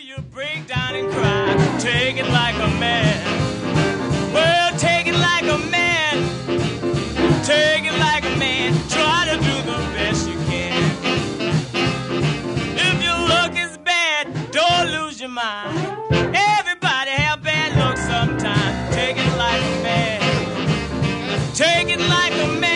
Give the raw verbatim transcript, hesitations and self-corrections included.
you break down and cry. Take it like a man. Well, take it like a man. Take it like a man. Try to do the best you can. If your luck is bad, don't lose your mind. Everybody have bad luck sometimes. Take it like a man. Take it like a man.